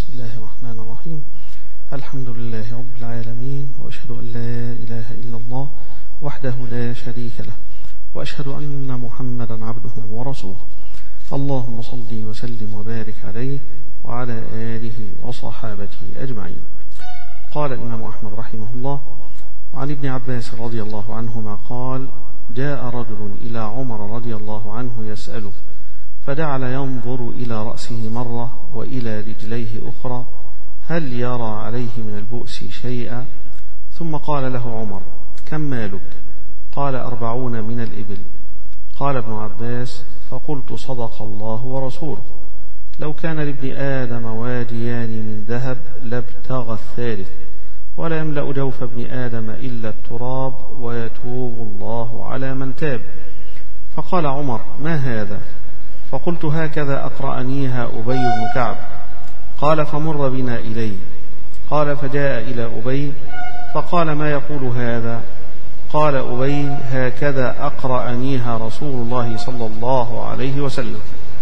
بسم الله الرحمن الرحيم. الحمد لله رب العالمين، وأشهد أن لا إله إلا الله وحده لا شريك له، وأشهد أن محمدا عبده ورسوله. اللهم صل وسلم وبارك عليه وعلى آله وصحابته أجمعين. قال الإمام أحمد رحمه الله: عن ابن عباس رضي الله عنهما قال: جاء رجل إلى عمر رضي الله عنه يسأله، فجعل ينظر إلى رأسه مرة وإلى رجليه أخرى هل يرى عليه من البؤس شيئا، ثم قال له عمر: كم مالك؟ قال: 40 من الإبل. قال ابن عباس: فقلت: صدق الله ورسوله، لو كان لابن آدم واديان من ذهب لابتغى الثالث، ولا يملأ جوف ابن آدم إلا التراب، ويتوب الله على من تاب. فقال عمر: ما هذا؟ فقلت: هكذا أقرأنيها أبي بن كعب. قال: فمر بنا إليه. قال: فجاء إلى أبي فقال: ما يقول هذا؟ قال أبي: هكذا أقرأنيها رسول الله صلى الله عليه وسلم.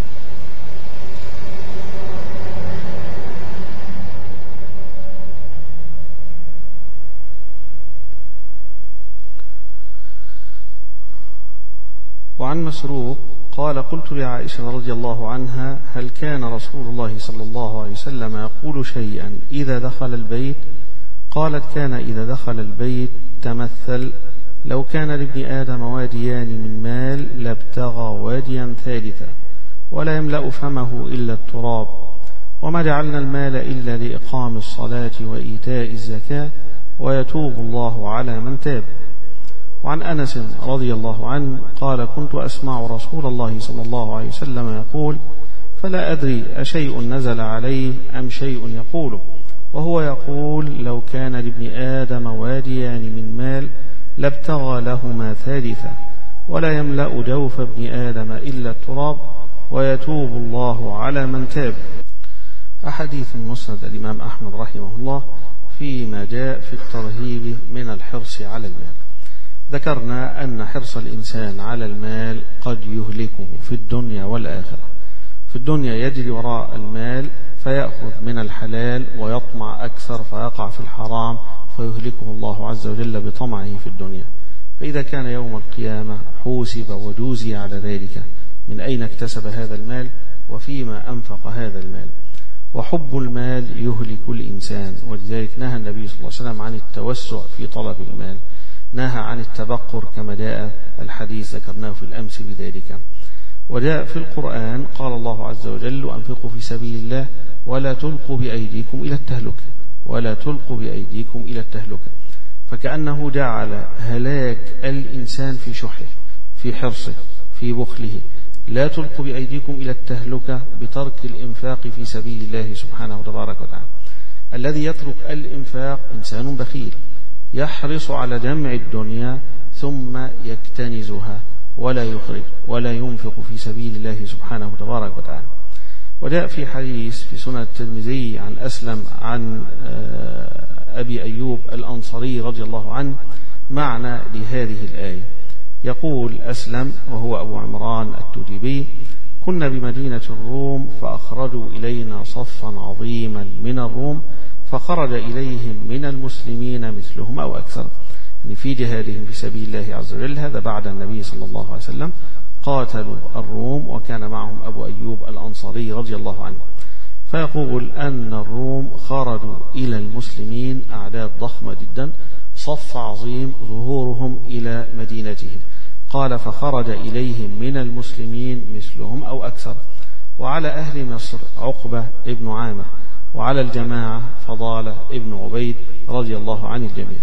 وعن مسروق قال: قلت لعائشة رضي الله عنها: هل كان رسول الله صلى الله عليه وسلم يقول شيئا إذا دخل البيت؟ قالت: كان إذا دخل البيت تمثل: لو كان لابن آدم واديان من مال لابتغى واديا ثالثا، ولا يملأ فمه إلا التراب، وما جعلنا المال إلا لإقام الصلاة وإيتاء الزكاة، ويتوب الله على من تاب. وعن أنس رضي الله عنه قال: كنت أسمع رسول الله صلى الله عليه وسلم يقول، فلا أدري أشيء نزل عليه أم شيء يقوله، وهو يقول: لو كان لابن آدم واديان من مال لابتغى لهما ثالثا، ولا يملأ جوف ابن آدم إلا التراب، ويتوب الله على من تاب. أحاديث مسند الإمام أحمد رحمه الله فيما جاء في الترهيب من الحرص على المال. ذكرنا أن حرص الإنسان على المال قد يهلكه في الدنيا والآخرة. في الدنيا يجري وراء المال فيأخذ من الحلال ويطمع أكثر فيقع في الحرام فيهلكه الله عز وجل بطمعه في الدنيا. فإذا كان يوم القيامة حوسب وجوزي على ذلك من أين اكتسب هذا المال وفيما أنفق هذا المال. وحب المال يهلك الإنسان، ولذلك نهى النبي صلى الله عليه وسلم عن التوسع في طلب المال، نهى عن التبقر كما جاء الحديث ذكرناه في الأمس بذلك. وجاء في القرآن قال الله عز وجل: وأنفقوا في سبيل الله ولا تلقوا بأيديكم إلى التهلكة، ولا تلقوا بأيديكم إلى التهلكة. فكأنه جعل هلاك الإنسان في شحه، في حرصه، في بخله. لا تلقوا بأيديكم إلى التهلكة بترك الإنفاق في سبيل الله سبحانه وتبارك وتعالى. الذي يترك الإنفاق إنسان بخيل، يحرص على جمع الدنيا ثم يكتنزها ولا يخرج ولا ينفق في سبيل الله سبحانه وتبارك وتعالى. وجاء في حديث في سنن الترمذي عن أسلم عن أبي أيوب الأنصاري رضي الله عنه معنى لهذه الآية. يقول أسلم وهو أبو عمران التجيبي: كنا بمدينة الروم فأخرجوا إلينا صفا عظيما من الروم، فخرج إليهم من المسلمين مثلهم أو أكثر، يعني في جهادهم في سبيل الله عز وجل. هذا بعد النبي صلى الله عليه وسلم قاتلوا الروم، وكان معهم أبو أيوب الأنصاري رضي الله عنه. فيقول أن الروم خرجوا إلى المسلمين أعداد ضخمة جدا، صف عظيم ظهورهم إلى مدينتهم. قال: فخرج إليهم من المسلمين مثلهم أو أكثر. وعلى أهل مصر عقبة ابن عامر، وعلى الجماعة فضالة ابن عبيد رضي الله عن الجميع.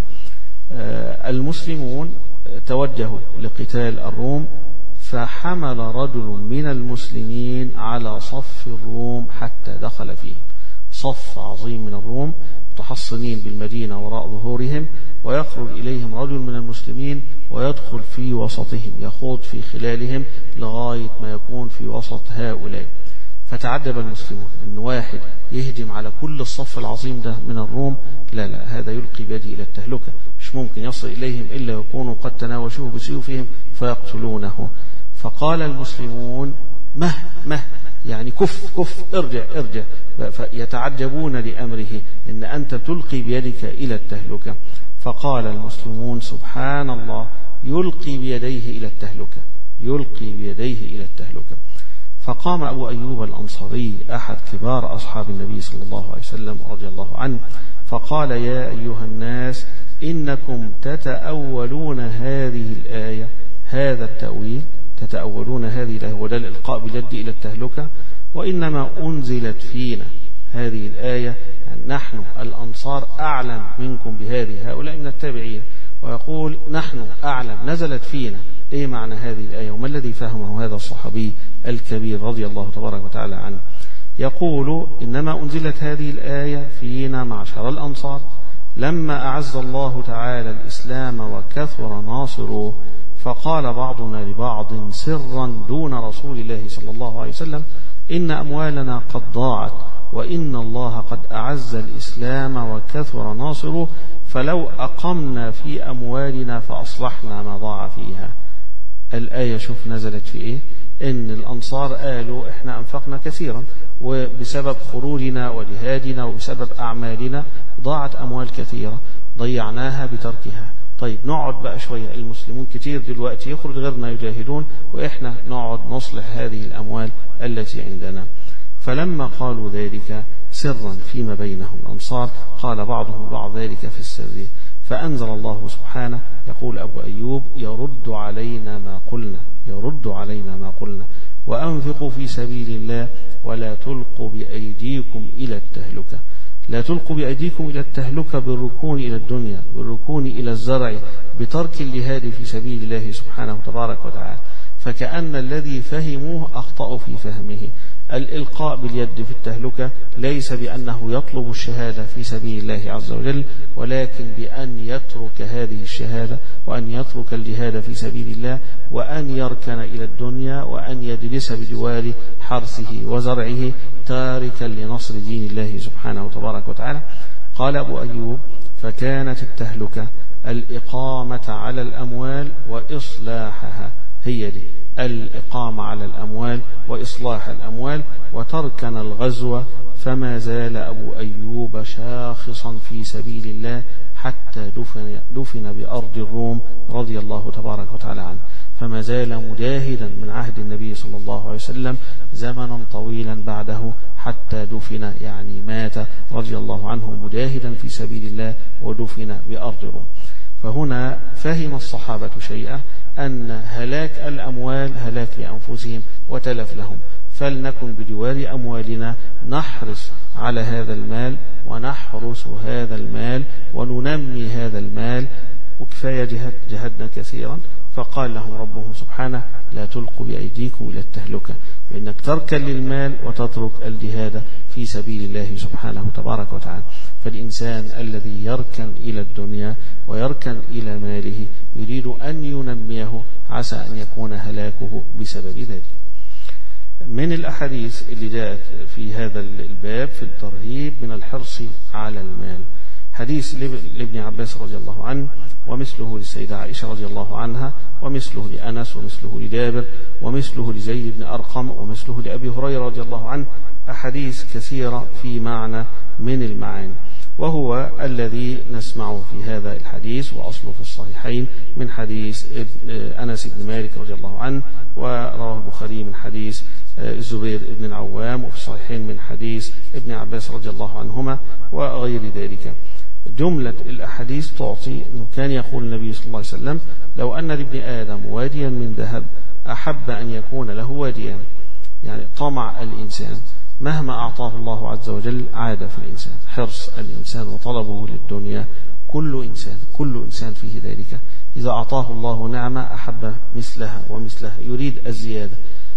المسلمون توجهوا لقتال الروم، فحمل رجل من المسلمين على صف الروم حتى دخل فيه. صف عظيم من الروم متحصنين بالمدينة وراء ظهورهم، ويخرج إليهم رجل من المسلمين ويدخل في وسطهم، يخوض في خلالهم لغاية ما يكون في وسط هؤلاء. فتعجب المسلمون أن واحد يهجم على كل الصف العظيم ده من الروم، لا هذا يلقي بيده إلى التهلكة، مش ممكن يصل إليهم إلا يكونوا قد تناوشوه بسيوفهم فيقتلونه. فقال المسلمون: مه يعني كف ارجع. فيتعجبون لأمره، إن أنت تلقي بيدك إلى التهلكة. فقال المسلمون سبحان الله، يلقي بيديه إلى التهلكة. فقام أبو أيوب الأنصاري أحد كبار أصحاب النبي صلى الله عليه وسلم رضي الله عنه، فقال: يا أيها الناس، إنكم تتأولون هذه الآية، هذا التأويل، تتأولون هذه الآية وده الإلقاء باليد إلى التهلكة، وإنما أنزلت فينا هذه الآية، يعني نحن الأنصار أعلم منكم بهذه، هؤلاء من التابعين، ويقول نحن أعلم، نزلت فينا. إيه معنى هذه الآية وما الذي فهمه هذا الصحابي الكبير رضي الله تبارك وتعالى عنه؟ يقول: إنما أنزلت هذه الآية فينا معشر الأنصار لما أعز الله تعالى الإسلام وكثر ناصره، فقال بعضنا لبعض سرا دون رسول الله صلى الله عليه وسلم: إن أموالنا قد ضاعت، وإن الله قد أعز الإسلام وكثر ناصره، فلو أقمنا في أموالنا فأصلحنا ما ضاع فيها. الآية شوف نزلت في إيه؟ إن الأنصار قالوا إحنا أنفقنا كثيرا، وبسبب خروجنا وجهادنا وبسبب أعمالنا ضاعت أموال كثيرة ضيعناها بتركها. طيب نقعد بقى شوية، المسلمون كتير دلوقتي يخرج غيرنا يجاهدون، وإحنا نقعد نصلح هذه الأموال التي عندنا. فلما قالوا ذلك سرا فيما بينهم الأنصار، قال بعضهم بعض ذلك في السر، فأنزل الله سبحانه يقول أبو أيوب: يرد علينا ما قلنا وأنفقوا في سبيل الله ولا تلقوا بأيديكم إلى التهلكة. لا تلقوا بأيديكم إلى التهلكة بالركون إلى الدنيا، بالركون إلى الزرع، بترك الجهاد في سبيل الله سبحانه وتبارك وتعالى. فكأن الذي فهموه أخطأوا في فهمه. الإلقاء باليد في التهلكة ليس بأنه يطلب الشهادة في سبيل الله عز وجل، ولكن بأن يترك هذه الشهادة وأن يترك الجهاد في سبيل الله، وأن يركن إلى الدنيا، وأن يجلس بجوار حرثه وزرعه تاركا لنصر دين الله سبحانه وتبارك وتعالى. قال أبو أيوب: فكانت التهلكة الإقامة على الأموال وإصلاحها، هي دي الإقامة على الأموال وإصلاح الأموال، وتركنا الغزو. فما زال أبو أيوب شاخصا في سبيل الله حتى دفن بأرض الروم رضي الله تبارك وتعالى عنه. فما زال مجاهدا من عهد النبي صلى الله عليه وسلم زمنا طويلا بعده حتى دفن، يعني مات رضي الله عنه مجاهدا في سبيل الله ودفن بأرض الروم. فهنا فهم الصحابة شيئا، أن هلاك الأموال هلاك لأنفسهم وتلف لهم، فلنكن بجوار أموالنا نحرص على هذا المال ونحرس هذا المال وننمي هذا المال، وكفاية جهدنا كثيرا. فقال لهم ربهم سبحانه: لا تلقوا بأيديكم إلى التهلكة، بأنك تركن للمال وتترك الجهاد في سبيل الله سبحانه وتبارك وتعالى. فالإنسان الذي يركن إلى الدنيا ويركن إلى ماله يريد أن ينميه، عسى أن يكون هلاكه بسبب ذلك. من الأحاديث اللي جاءت في هذا الباب في الترهيب من الحرص على المال، حديث لابن عباس رضي الله عنه، ومثله للسيدة عائشة رضي الله عنها، ومثله لأنس، ومثله لجابر، ومثله لزيد بن أرقم، ومثله لأبي هريرة رضي الله عنه. أحاديث كثيرة في معنى من المعاني، وهو الذي نسمعه في هذا الحديث، وأصله في الصحيحين من حديث أنس بن مالك رضي الله عنه، ورواه البخاري من حديث الزبير بن العوام، وفي الصحيحين من حديث ابن عباس رضي الله عنهما وغير ذلك. جملة الأحاديث تعطي أنه كان يقول النبي صلى الله عليه وسلم: لو أن لابن آدم واديا من ذهب أحب أن يكون له واديا، يعني طمع الإنسان مهما أعطاه الله عز وجل عاد في الإنسان، حرص الإنسان وطلبه للدنيا، كل إنسان فيه ذلك. إذا أعطاه الله نعمة أحب مثلها ومثلها، يريد الزيادة.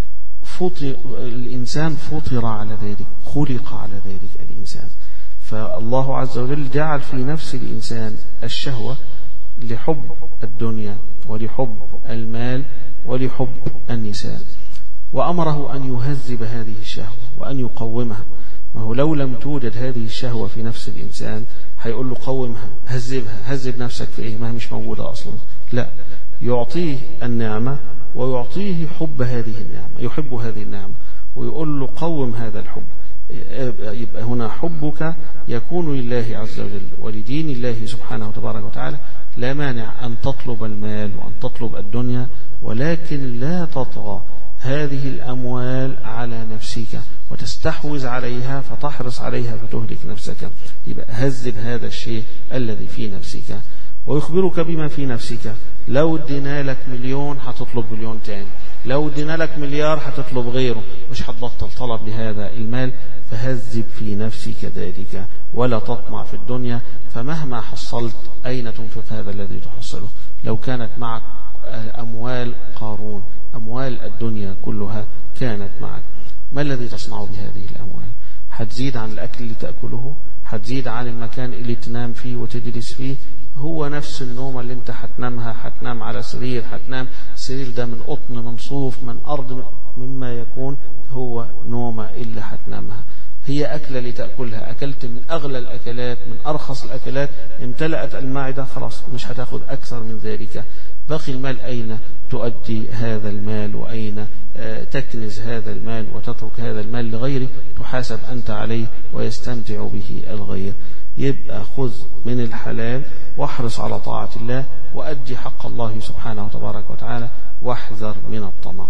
الإنسان فطر على ذلك، خلق على ذلك الإنسان. فالله عز وجل جعل في نفس الإنسان الشهوة لحب الدنيا ولحب المال ولحب النساء، وأمره أن يهذب هذه الشهوة وأن يقومها. ما هو لو لم توجد هذه الشهوة في نفس الإنسان هيقول له قومها، هذبها، هذب نفسك في إيه؟ ما هي مش موجودة أصلا. لا، يعطيه النعمة ويعطيه حب هذه النعمة، يحب هذه النعمة، ويقول له قوم هذا الحب. يبقى هنا حبك يكون لله عز وجل ولدين الله سبحانه وتبارك وتعالى. لا مانع أن تطلب المال وأن تطلب الدنيا، ولكن لا تطغى هذه الأموال على نفسك وتستحوذ عليها فتحرص عليها فتهلك نفسك. يبقى هذب هذا الشيء الذي في نفسك. ويخبرك بما في نفسك. لو ادينا لك 1,000,000 هتطلب 1,000,000 تاني، لو ادينا لك 1,000,000,000 هتطلب غيره، مش هتبطل طلب لهذا المال. فهذب في نفسك ذلك ولا تطمع في الدنيا، فمهما حصلت أين تنفق هذا الذي تحصله؟ لو كانت معك أموال قارون، أموال الدنيا كلها كانت معك، ما الذي تصنع بهذه الأموال؟ هتزيد عن الأكل اللي تأكله؟ هتزيد عن المكان اللي تنام فيه وتجلس فيه؟ هو نفس النوم اللي انت هتنامها، هتنام على سرير، هتنام السرير ده من قطن، من صوف، من أرض، مما يكون، هو نومة اللي هتنامها. هي أكلة لتأكلها، أكلت من أغلى الأكلات، من أرخص الأكلات، امتلأت المعدة، خلاص مش هتاخد أكثر من ذلك. باقي المال أين تؤدي هذا المال؟ وأين تكنز هذا المال وتترك هذا المال لغيرك تحاسب أنت عليه ويستمتع به الغير؟ يبقى خذ من الحلال واحرص على طاعة الله وأدي حق الله سبحانه وتبارك وتعالى واحذر من الطمع.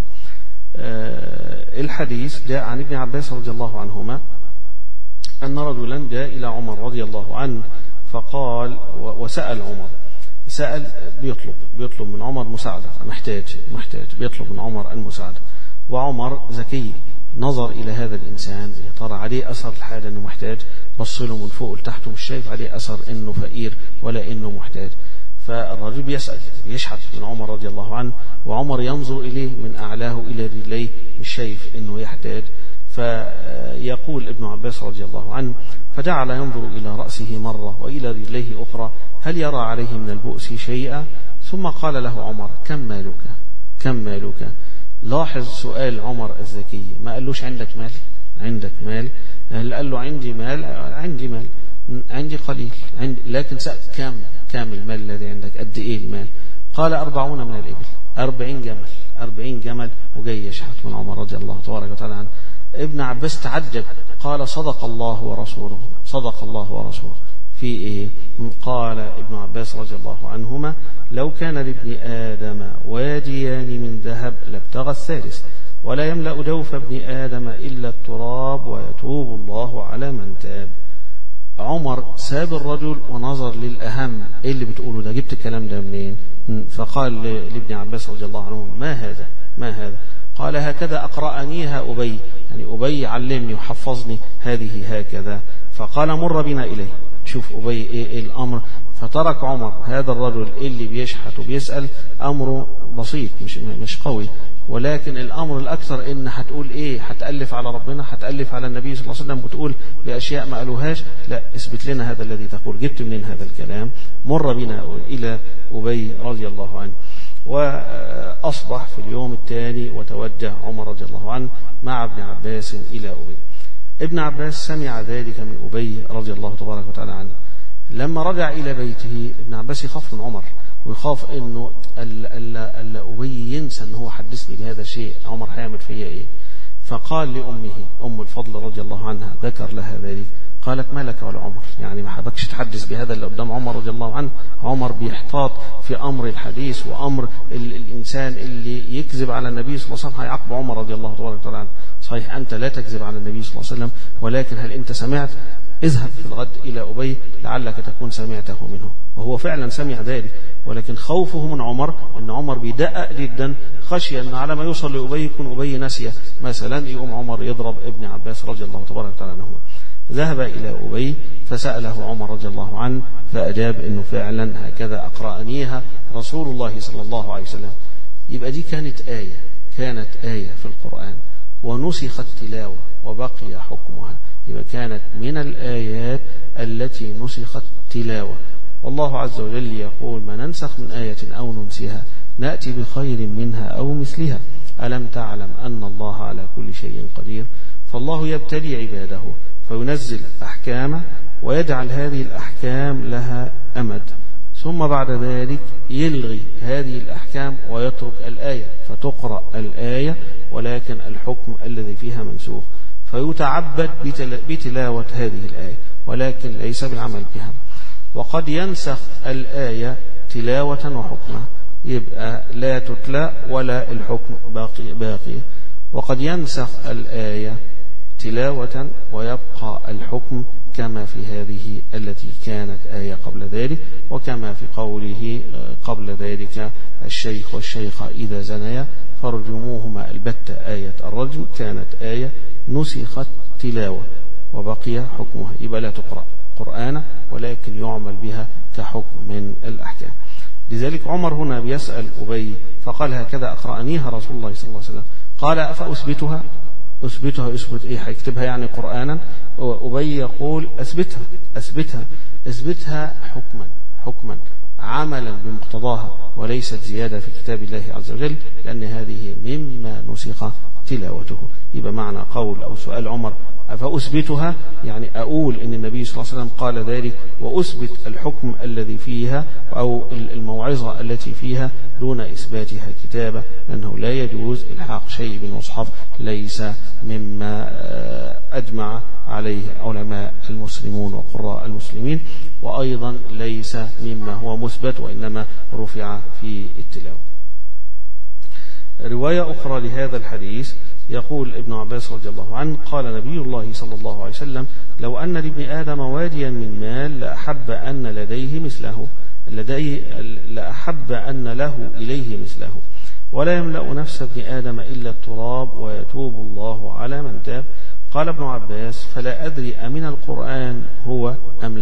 الحديث جاء عن ابن عباس رضي الله عنهما أن رجلا جاء إلى عمر رضي الله عنه فقال وسأل عمر، سأل بيطلب من عمر مساعدة، محتاج بيطلب من عمر المساعدة. وعمر ذكي نظر إلى هذا الإنسان، يا ترى عليه أثر الحال أنه محتاج، بص له من فوق لتحته مش شايف عليه أثر أنه فقير ولا أنه محتاج. فالرجل بيسأل بيشحت من عمر رضي الله عنه، وعمر ينظر إليه من أعلاه إلى رجليه مش شايف أنه يحتاج. فيقول ابن عباس رضي الله عنه فجعل ينظر إلى رأسه مرة وإلى رجليه أخرى هل يرى عليه من البؤس شيئا، ثم قال له عمر كم مالك. لاحظ سؤال عمر الذكي، ما قالوش عندك مال، قال له عندي مال عندي قليل، لكن سأل كم المال الذي عندك، قد ايه المال؟ قال 40 من الإبل، 40 جمل وجاي يشحت من عمر رضي الله تبارك وتعالى عنه. ابن عباس تعجب قال صدق الله ورسوله. في ايه؟ قال ابن عباس رضي الله عنهما لو كان لابن آدم واديان من ذهب لابتغى الثالث، ولا يملأ جوف ابن آدم إلا التراب ويتوب الله على من تاب. عمر ساب الرجل ونظر للأهم، ايه اللي بتقوله ده، جبت الكلام ده منين؟ فقال لابن عباس رضي الله عنه ما هذا؟ قال هكذا أقرأنيها أبي، يعني أبي علمني وحفظني هذه هكذا. فقال مر بنا إليه، شوف أبي إيه الأمر. فترك عمر هذا الرجل اللي بيشحت وبيسأل، أمره بسيط مش قوي، ولكن الأمر الأكثر إن هتقول إيه، هتألف على ربنا، هتألف على النبي صلى الله عليه وسلم وتقول بأشياء ما قالوهاش. لا، اثبت لنا هذا الذي تقول، جبت منين هذا الكلام؟ مر بنا إلى أبي رضي الله عنه. وأصبح في اليوم الثاني وتوجه عمر رضي الله عنه مع ابن عباس إلى أبي. ابن عباس سمع ذلك من أبي رضي الله تبارك وتعالى عنه. لما رجع إلى بيته ابن عباس يخاف من عمر، ويخاف انه أبي ينسى انه هو حدثني بهذا الشيء، عمر هيعمل فيا ايه؟ فقال لأمه أم الفضل رضي الله عنها، ذكر لها ذلك، قالت ما لك ولا عمر، يعني ما حبكش تحدث بهذا اللي قدام عمر رضي الله عنه. عمر بيحتاط في أمر الحديث وأمر الإنسان اللي يكذب على النبي صلى الله عليه وسلم هيعاقب عمر رضي الله تعالى عنه. صحيح أنت لا تكذب على النبي صلى الله عليه وسلم، ولكن هل أنت سمعت؟ اذهب في الغد إلى أبي لعلك تكون سمعته منه. وهو فعلا سمع ذلك، ولكن خوفه من عمر أن عمر بيدقق جدا، خشية أن على ما يوصل لأبي يكون أبي نسيه مثلا، يقوم عمر يضرب ابن عباس رضي الله تبارك وتعالى عنه. ذهب إلى أبي فسأله عمر رضي الله عنه، فأجاب أنه فعلا هكذا أقرأنيها رسول الله صلى الله عليه وسلم. يبقى دي كانت آية في القرآن ونسخت تلاوة وبقي حكمها. يبقى كانت من الآيات التي نسخت تلاوة. والله عز وجل يقول ما ننسخ من آية أو ننسها نأتي بخير منها أو مثلها ألم تعلم أن الله على كل شيء قدير. فالله يبتلي عباده فينزل أحكامه ويجعل هذه الأحكام لها أمد، ثم بعد ذلك يلغي هذه الأحكام ويترك الآية، فتقرأ الآية ولكن الحكم الذي فيها منسوخ، فيتعبد بتلاوة هذه الآية ولكن ليس بالعمل بها. وقد ينسخ الآية تلاوة وحكمة، يبقى لا تتلى ولا الحكم باقي. وقد ينسخ الآية تلاوة ويبقى الحكم كما في هذه التي كانت آية قبل ذلك، وكما في قوله قبل ذلك الشيخ والشيخة إذا زنيا فرجموهما البتة. آية الرجم كانت آية نسخت تلاوة وبقي حكمها، يبقى لا تقرأ قرآن ولكن يعمل بها كحكم من الأحكام. لذلك عمر هنا بيسأل أبي فقال هكذا أقرأنيها رسول الله صلى الله عليه وسلم، قال أفأثبتها؟ أثبت إيه؟ هيكتبها يعني قرآنا؟ أبي يقول أثبتها حكما عملا بمقتضاها وليست زيادة في كتاب الله عز وجل، لأن هذه مما نسخ تلاوته. يبقى معنى قول أو سؤال عمر أفأثبتها يعني أقول إن النبي صلى الله عليه وسلم قال ذلك وأثبت الحكم الذي فيها أو الموعظة التي فيها دون إثباتها كتابة، لأنه لا يجوز إلحاق شيء بالمصحف ليس مما أجمع عليه علماء المسلمون وقراء المسلمين، وأيضا ليس مما هو مثبت وإنما رفع في التلاوة. رواية أخرى لهذا الحديث يقول ابن عباس رضي الله عنه قال نبي الله صلى الله عليه وسلم لو أن لابن آدم واديا من مال لأحب أن له إليه مثله ولا يملأ نفس ابن آدم إلا التراب ويتوب الله على من تاب. قال ابن عباس فلا أدري أمن القرآن هو أم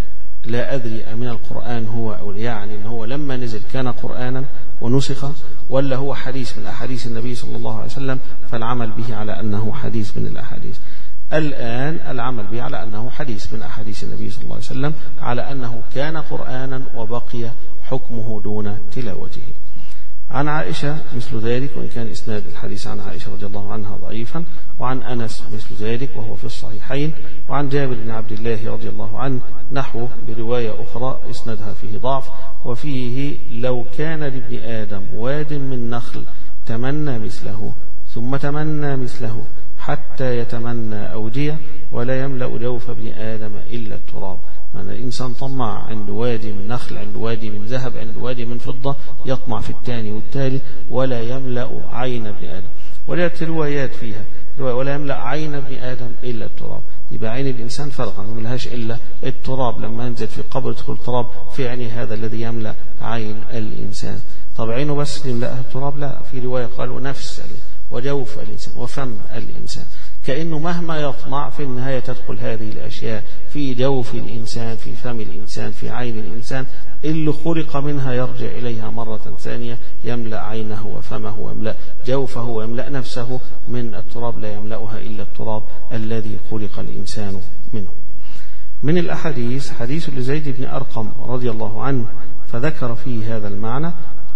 لا أدري أمن القرآن هو، يعني إن هو لما نزل كان قرآنا ونسخ ولا هو حديث من أحاديث النبي صلى الله عليه وسلم، فالعمل به على أنه حديث من الأحاديث. الآن العمل به على أنه حديث من أحاديث النبي صلى الله عليه وسلم، على أنه كان قرآنا وبقي حكمه دون تلاوته. عن عائشة مثل ذلك، وإن كان إسناد الحديث عن عائشة رضي الله عنها ضعيفا، وعن أنس مثل ذلك وهو في الصحيحين، وعن جابر بن عبد الله رضي الله عنه نحوه برواية أخرى إسنادها فيه ضعف، وفيه لو كان لابن آدم واد من نخل تمنى مثله ثم تمنى مثله حتى يتمنى أودية ولا يملأ جوف ابن آدم إلا التراب. يعني الإنسان طمع عند وادي من نخل، عند وادي من ذهب، عند وادي من فضة، يطمع في الثاني والثالث ولا يملأ عين ابن آدم. وليت روايات فيها ولا يملأ عين ابن آدم إلا التراب، يبقى عين الإنسان فرغا ما ملهاش إلا التراب، لما ينزل في قبر يدخل تراب في عينه، هذا الذي يملأ عين الإنسان. طب عينه بس يملأها التراب؟ لا، في رواية قالوا نفس وجوف الإنسان وفم الإنسان، كأنه مهما يطمع في النهاية تدخل هذه الأشياء في جوف الإنسان، في فم الإنسان، في عين الإنسان اللي خلق منها، يرجع إليها مرة ثانية يملأ عينه وفمه ويملأ جوفه ويملأ نفسه من التراب، لا يملأها إلا التراب الذي خلق الإنسان منه. من الأحاديث حديث لزيد بن أرقم رضي الله عنه فذكر فيه هذا المعنى،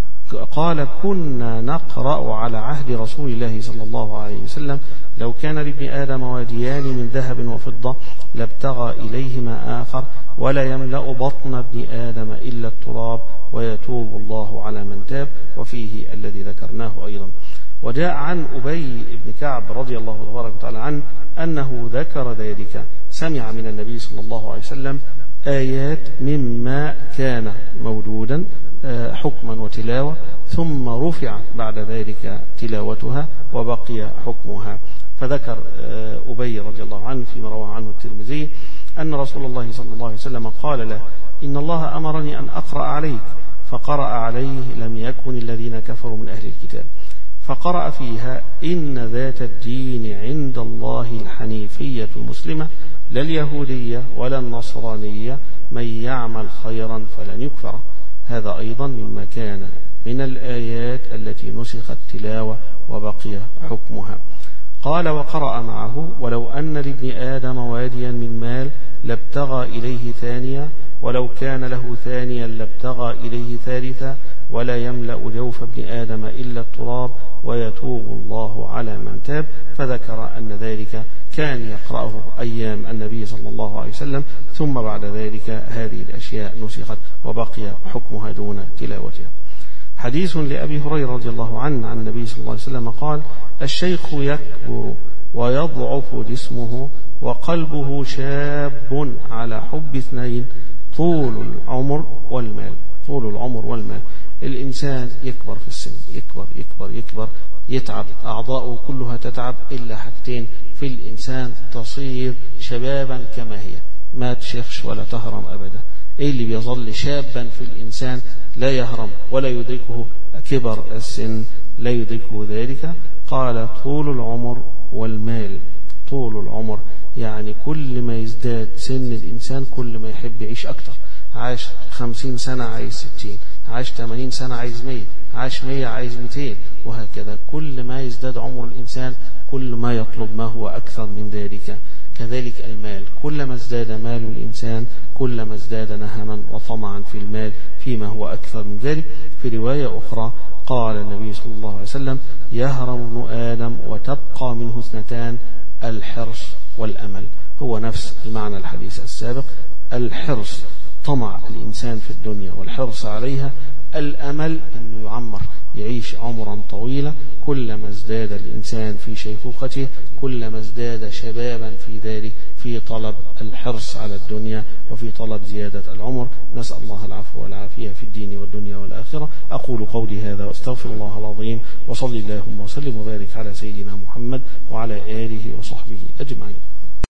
قال كنا نقرأ على عهد رسول الله صلى الله عليه وسلم لو كان لابن آدم واديان من ذهب وفضة لابتغى إليهما آخر ولا يملأ بطن ابن آدم إلا التراب ويتوب الله على من تاب، وفيه الذي ذكرناه أيضا. وجاء عن أبي بن كعب رضي الله تبارك وتعالى عنه أنه ذكر ذلك، سمع من النبي صلى الله عليه وسلم آيات مما كان موجودا حكما وتلاوة، ثم رفع بعد ذلك تلاوتها وبقي حكمها. فذكر أبي رضي الله عنه فيما رواه عنه الترمذي أن رسول الله صلى الله عليه وسلم قال له إن الله أمرني أن أقرأ عليك، فقرأ عليه لم يكن الذين كفروا من أهل الكتاب، فقرأ فيها إن ذات الدين عند الله الحنيفية المسلمة لا اليهودية ولا النصرانية، من يعمل خيرا فلن يكفر. هذا أيضا مما كان من الآيات التي نسخت تلاوة وبقي حكمها. قال وقرأ معه ولو أن لابن آدم واديا من مال لابتغى إليه ثانيا ولو كان له ثانيا لابتغى إليه ثالثا ولا يملأ جوف ابن آدم إلا التراب ويتوب الله على من تاب. فذكر أن ذلك كان يقرأه أيام النبي صلى الله عليه وسلم، ثم بعد ذلك هذه الأشياء نسخت وبقي حكمها دون تلاوتها. حديث لأبي هريرة رضي الله عنه عن النبي صلى الله عليه وسلم قال: الشيخ يكبر ويضعف جسمه وقلبه شاب على حب اثنين: طول العمر والمال. طول العمر والمال. الإنسان يكبر في السن، يكبر يتعب، أعضاؤه كلها تتعب إلا حاجتين في الإنسان: تصير شبابا كما هي، ما تشيخش ولا تهرم أبدا. إيه اللي بيظل شابا في الإنسان لا يهرم ولا يدركه كبر السن، لا يدركه ذلك. قال: طول العمر والمال. طول العمر يعني كل ما يزداد سن الإنسان كل ما يحب يعيش أكتر. عاش 50 سنة عايز 60، عاش 80 سنة عايز 100، عاش 100 عايز 200، وهكذا. كل ما يزداد عمر الإنسان كل ما يطلب ما هو أكثر من ذلك. كذلك المال، كلما ازداد مال الإنسان كلما ازداد نهما وطمعا في المال فيما هو أكثر من ذلك. في رواية أخرى قال النبي صلى الله عليه وسلم: يهرم ابن آدم وتبقى منه اثنتان: الحرص والأمل. هو نفس المعنى الحديث السابق. الحرص طمع الإنسان في الدنيا والحرص عليها، الأمل أنه يعمر يعيش عمرا طويلا. كلما ازداد الإنسان في شيخوخته كلما ازداد شبابا في ذلك، في طلب الحرص على الدنيا وفي طلب زيادة العمر. نسأل الله العفو والعافية في الدين والدنيا والآخرة. أقول قولي هذا واستغفر الله العظيم، وصلي اللهم وسلم وبارك على سيدنا محمد وعلى آله وصحبه أجمعين.